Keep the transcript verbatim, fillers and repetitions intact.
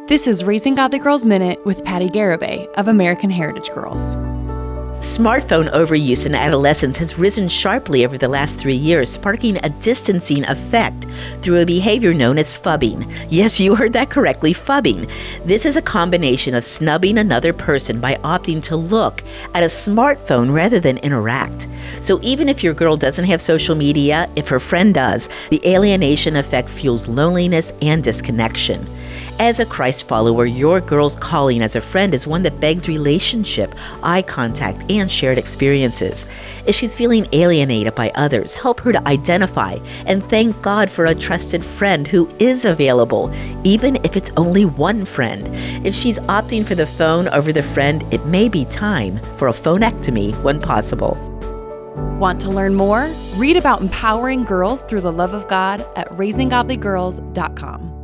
This is Raising Godly Girls Minute with Patty Garibay of American Heritage Girls. Smartphone overuse in adolescence has risen sharply over the last three years, sparking a distancing effect through a behavior known as phubbing. Yes, you heard that correctly, phubbing. This is a combination of snubbing another person by opting to look at a smartphone rather than interact. So even if your girl doesn't have social media, if her friend does, the alienation effect fuels loneliness and disconnection. As a Christ follower, your girl's calling as a friend is one that begs relationship, eye contact, and shared experiences. If she's feeling alienated by others, help her to identify and thank God for a trusted friend who is available, even if it's only one friend. If she's opting for the phone over the friend, it may be time for a phonectomy when possible. Want to learn more? Read about empowering girls through the love of God at raising godly girls dot com.